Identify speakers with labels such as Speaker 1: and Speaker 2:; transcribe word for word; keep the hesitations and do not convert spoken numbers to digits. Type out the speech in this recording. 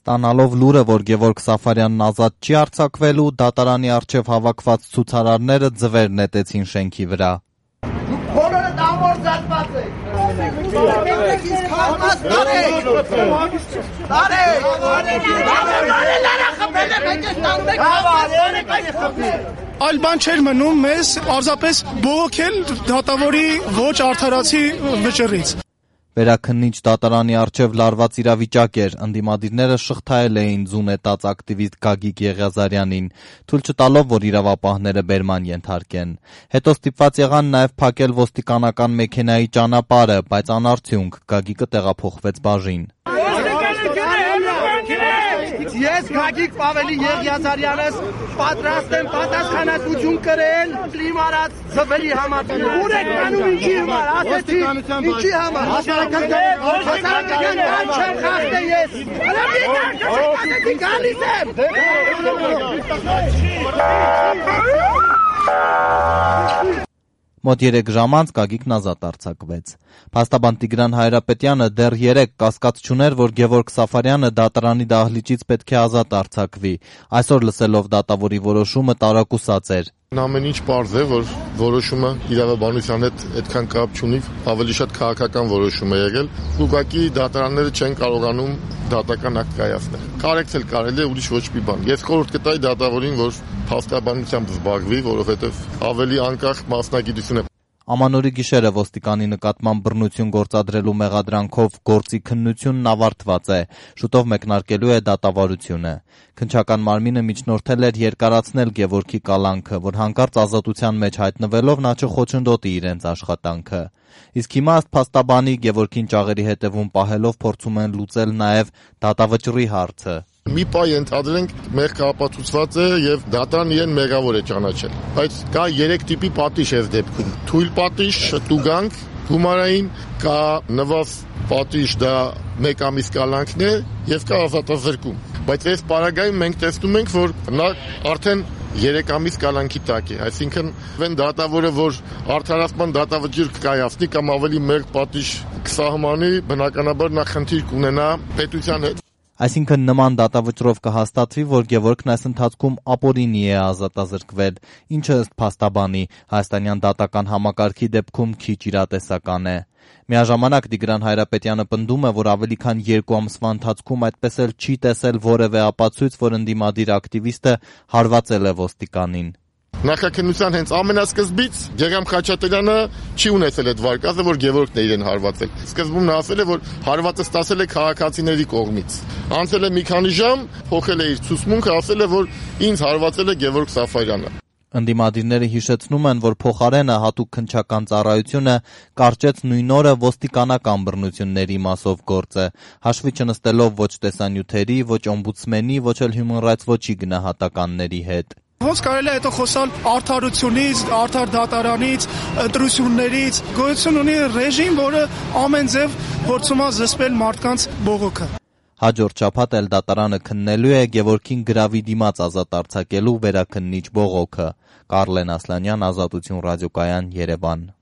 Speaker 1: Ստանալով լուրը, որ Գևորգ Սաֆարյանն ազատ չի արձակվելու, դատարանի առջև հավաքված ցուցարարները ձվեր նետեցին շենքի վրա։
Speaker 2: Բոլորը դամոր զատված եք։
Speaker 3: Այլ բան չէր մնում մեզ պարզապես բողոքել դատավորի ոչ արդարացի վճռից։
Speaker 1: Վերաքննիչ դատարանի առջև լարված իրավիճակ էր, ընդդիմադիրները շղթայել էին ձու նետած ակտիվիստ Գագիկ Եղիազարյանին, թույլ չտալով, որ իրավապահները բերման ենթարկեն։ Հետո ստիպված եղան նաև փակել ոստիկանական մեքենայի ճանապարհը, բայց անարդյունք, Գագիկը տեղափոխվեց բաժին։
Speaker 2: Ես Գագիկ Պավելի Եղիազարյանս պատրաստ եմ պատասխանատվություն կրել իմ արած ձվերի համար։ Ուր եք անում ինչի համար, ասեցի, ինչի համար։ Հասարակական բան չեմ խախտել ես։ Ասեցի գալիս եմ։
Speaker 1: Մոտ երեք ժամ անց Գագիկն ազատ արձակվեց։ Փաստաբան Տիգրան Հայրապետյանը դեռ երեկ կասկած չուներ, որ Գևորգ Սաֆարյանը դատարանի դահլիճից պետք է ազատ արձակվի։ Այսօր լսելով դատավորի որոշումը տարակուսած էր։
Speaker 4: Ամեն ինչ պարզ է, որ որոշումը իրավաբանության հետ այդքան կապ չունի, ավելի շատ քաղաքական որոշում է եղել։ Ուղղակի դատարանները չեն կարողանում դատական ակտ կայացնել։ Կարեկցել կարելի է ուրիշ ոչ մի բան։ Ես խորհուրդ կտայի դատավորին, որ փաստաբանությամբ զբաղվի, որովհետև ավելի անկախ մասնագիտություն է։
Speaker 1: Ամանորի գիշերը ոստիկանի նկատմամբ բռնություն գործադրելու մեղադրանքով գործի քննությունն ավարտված է, շուտով մեկնարկելու է դատավարությունը։ Քննչական մարմինը միջնորդել էր երկարացնել Գևորգի կալանքը, որ հանկարծ ազատության մեջ հայտնվելով նա չխոչընդոտի իրենց աշխատանքը։ Իսկ հիմա ըստ փաստաբանի Գևորգին ճաղերի հետևում պահելով փորձում են լուծել նաև դատավճռի հարցը։
Speaker 4: Մի պայ ենթադրենք մեղքը ապացուցված է եւ դատարան իրեն մեղավոր է ճանաչել։ Բայց կա երեք տիպի պատիժ այս դեպքում։ Թույլ պատիժ, տուգանք, գումարային, կա նվավ պատիժ, դա մեկ ամիս կալանքն է եւ կա ազատազրկում։ Բայց այս պարագայում մենք տեսնում ենք, որ նա արդեն երեք ամիս կալանքի տակ է, այսինքն վեն դատավորը, որ արդարացման դատավճիռ կկայացնի կամ ավելի մեծ պատիժ կսահմանի, բնականաբար նա խնդիր կունենա պետության հետ։
Speaker 1: Այսինքն նման դատավճռով կհաստատվի, որ Գևորգն այս ընթացքում ապօրինի է ազատազրկվել, ինչը ըստ փաստաբանի հայաստանյան դատական համակարգի դեպքում քիչ իրատեսական է։ Միաժամանակ Տիգրան Հայրապետյանը պնդում է, որ ավելի քան երկու ամսվա ընթացքում այդպես էլ չի տեսել որևէ ապացույց, որ ընդդիմադիր ակտիվիստը հարվածել է ոստիկանին։
Speaker 4: Նախաքննության հենց ամենասկզբից Գեգամ Խաչատրյանը չի ունեցել այդ վարկածը, որ Գևորգն է իրեն հարվածել։ Սկզբում նա ասել է, որ հարվածը ստացել է քաղաքացիների կողմից։ Անցել է մի քանի ժամ, փոխել է իր ցուցմունքը, ասել է, որ ինձ հարվածել է Գևորգ Սաֆարյանը։
Speaker 1: Ընդդիմադիրները հիշեցնում են, որ փոխարենը հատուկ քննչական ծառայությունը կարճեց նույն օրը ոստիկանական բռնությունների մասով գործը, հաշվի չնստելով ոչ տեսանյութերի, ոչ օմբուդսմենի, ոչ էլ Human Rights Watch-ի գնահատականների հետ։
Speaker 3: Ոնց կարելի է հետո խոսալ արդարությունից, արդար դատարանից, ընտրություններից, գոյություն ունի ռեժիմ, որը ամեն ձև փորձում է զսպել մարդկանց բողոքը։
Speaker 1: Հաջորդ շաբաթ էլ դատարանը քննելու է Գևորգին գրավի դիմաց ազատ արձակելու վերաքննիչ բողոքը։ Կարլեն Ասլանյան, Ազատություն ռադիոկայան, Երևան։